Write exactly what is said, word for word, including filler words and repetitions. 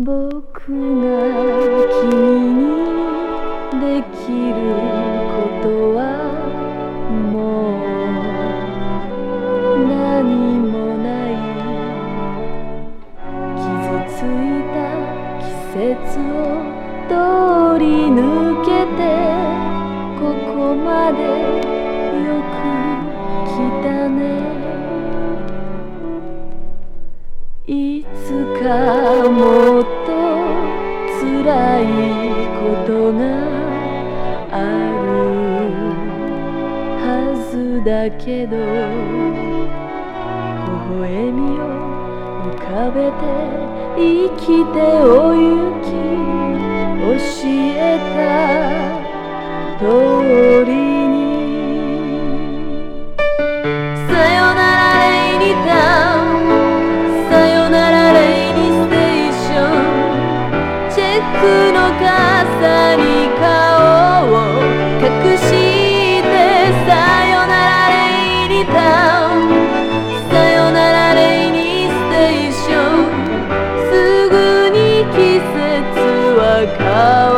僕が君にできることはもう何もない傷ついた季節を通り抜けてここまでよく来たねいつかもっと辛いことがあるはずだけど微笑みを浮かべて生きておゆき教えた通りにさよならレイニタウンさよならレイニステーションチェックの傘に顔を隠してさよならレイニタウンさよならレイニステーションすぐに季節は変わる